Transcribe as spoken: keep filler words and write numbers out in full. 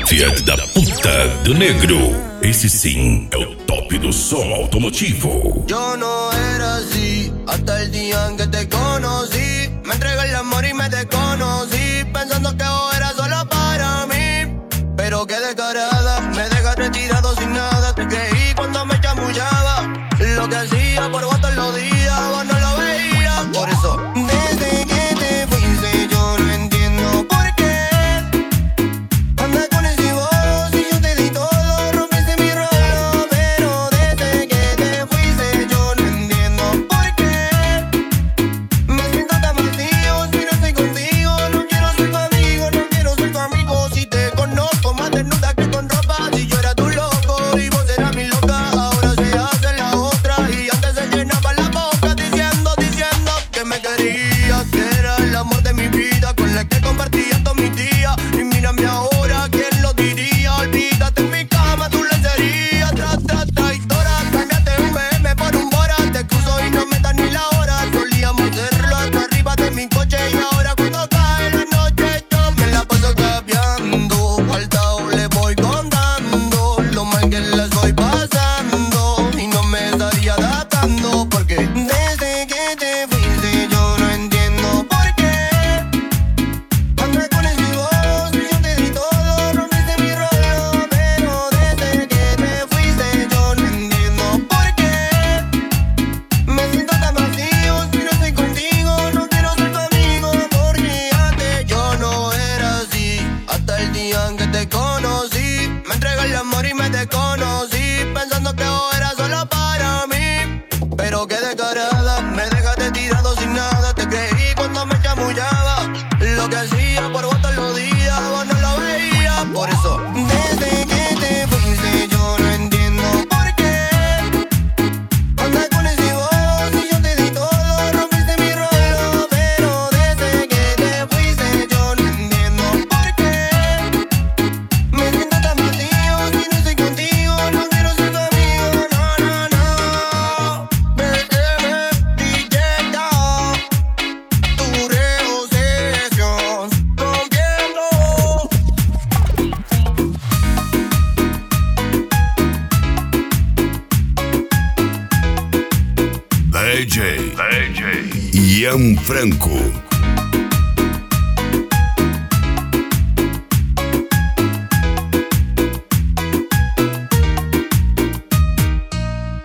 Filha da puta do negro. Esse sim é o top do som automotivo. Yo no era así hasta el día en que te conocí. Me entregué el amor y me desconocí, pensando que vos eras solo para mí. Pero qué descarada, me dejaste tirado sin nada. Te creí cuando me chamullaba. Lo que hacía por vos todos los días, vos no lo veías. Por eso, desde que te fuiste yo no entiendo por qué andas con ese vos y yo te di todo, rompiste mi rollo. Pero desde que te fuiste yo no entiendo por qué me siento tan vacío si no estoy contigo. No quiero ser tu amigo, no quiero ser tu amigo. Si te conozco más desnuda que con ropa, si yo era tu loco y vos eras mi loca. Ahora se hace la otra y antes se llenaba la boca diciendo, diciendo que me querías, que era el amor de mi vida, con la que compartía todos mis días. Y mírame ahora, ¿quién lo diría? Olvídate en mi cama, tu lencería. Tras, tras, traidora, cambiaste un B M por un Bora. Te cruzo y no me das ni la hora. Solíamos hacerlo hasta arriba de mi coche y ahora cuando cae la noche yo me la paso cambiando. Faltao le voy contando lo mal que la estoy pasando y no me estaría adaptando porque desde que te fuiste yo no entiendo por qué andas con ese vos y yo te di todo, rompiste mi rollo. Pero desde que te fuiste yo no entiendo por qué me siento tan vacío si no estoy contigo. No quiero ser tu amigo porque antes yo no era así hasta el día en que te conocí. Me entregué el amor y me desconocí, pensando que vos eras solo para mí. Pero qué descarada, me dejaste tirado sin nada. Te creí cuando me chamullaba. Lo que hacía por vos todos los días, vos no lo veías. Por eso, desde que te fuiste yo no entiendo por qué andas con ese vos y yo te di todo, rompiste mi rollo. Pero desde que te fuiste yo no entiendo por qué me siento tan vacío si no estoy contigo. No quiero ser tu amigo, no, no, no. B M D J, tu Reo Sessions, rompiendo. D J, D J Ian Franco.